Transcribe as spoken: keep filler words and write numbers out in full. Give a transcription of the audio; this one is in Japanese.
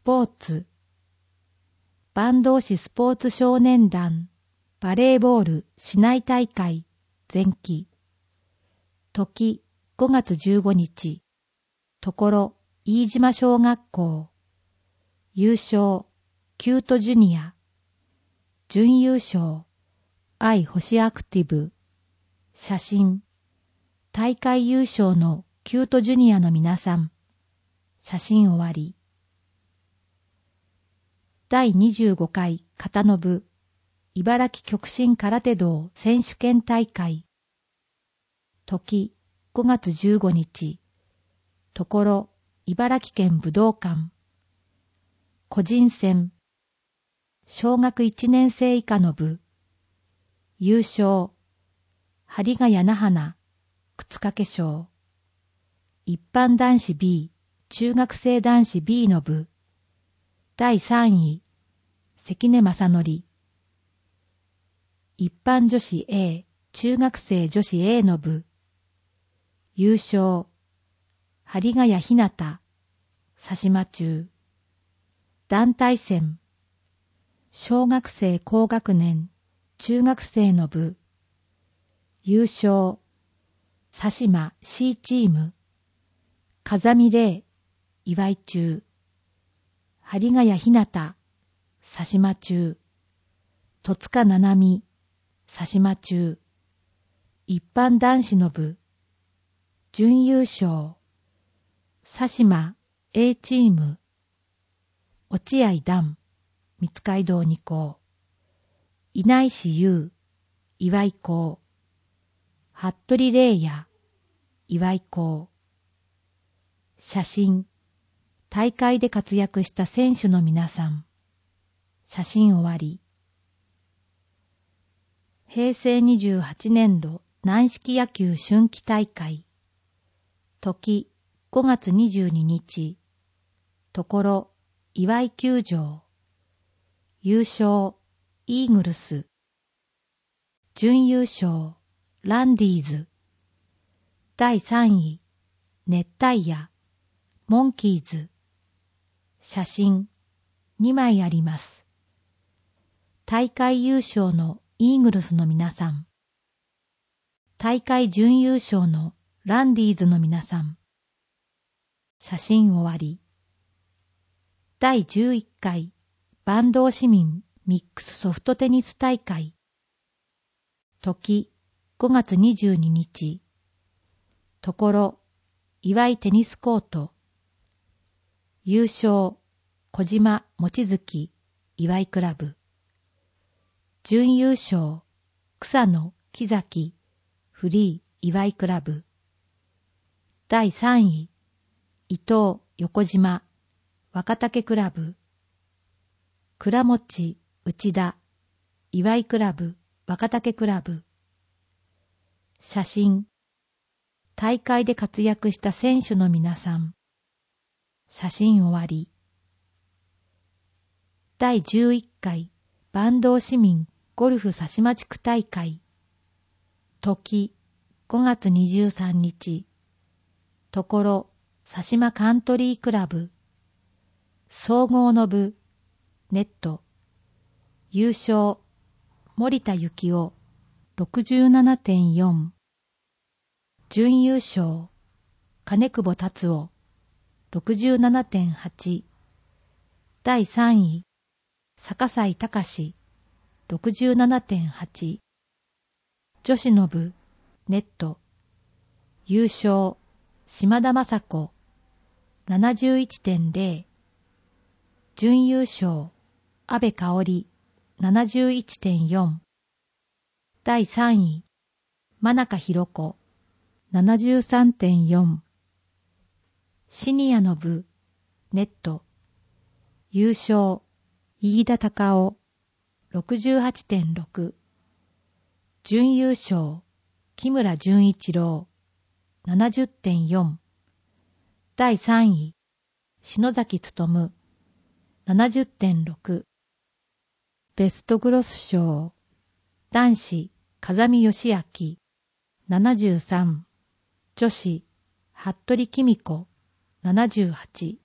ポーツ坂東市スポーツ少年団バレーボール市内大会前期時ごがつじゅうごにちところ飯島小学校優勝キュートジュニア準優勝愛星アクティブ写真大会優勝のキュートジュニアの皆さん写真終わりだいにじゅうごかい片野部茨城極真空手道選手権大会時ごがつじゅうごにちところ茨城県武道館個人戦小学いちねん生以下の部優勝針ヶ谷那花靴掛け賞一般男子 B 中学生男子 B の部だいさんい関根正則一般女子 A 中学生女子 A の部優勝針ヶ谷ひなた佐島中団体戦小学生高学年中学生の部優勝佐島 C チーム風見玲岩井中針ヶ谷ひなた佐島中戸塚七海佐島中一般男子の部準優勝佐島 A チーム落合段三街道二校稲石優岩井校服部玲也岩井校写真大会で活躍した選手の皆さん写真終わりへいせいにじゅうはちねんど軟式野球春季大会時ごがつにじゅうににちところ岩井球場優勝イーグルス準優勝ランディーズだいさんい熱帯夜モンキーズ写真にまいあります大会優勝のイーグルスの皆さん大会準優勝のランディーズの皆さん写真終わりだいじゅういっかい坂東市民ミックスソフトテニス大会時ごがつにじゅうににちところ岩井テニスコート優勝小島望月岩井クラブ準優勝草野木崎フリー岩井クラブだいさんい伊藤横島若竹クラブ倉持内田岩井クラブ若竹クラブ写真大会で活躍した選手の皆さん写真終わりだいじゅういっかい坂東市民ゴルフ佐島地区大会時ごがつにじゅうさんにちところ佐島カントリークラブ総合の部ネット優勝森田幸雄 ろくじゅうななてんよん 準優勝金久保達夫 ろくじゅうななてんはち だいさんい坂西隆 ろくじゅうななてんはち 女子の部ネット優勝島田雅子 ななじゅういってんぜろ 準優勝安倍香織 ななじゅういってんよん だいさんい真中弘子 ななじゅうさんてんよん シニアの部ネット優勝飯田隆夫 ろくじゅうはちてんろく 準優勝木村純一郎 ななじゅってんよん だいさんい篠崎努 ななじゅってんろく ベストグロス賞男子風見義明ななじゅうさん女子服部公子ななじゅうはち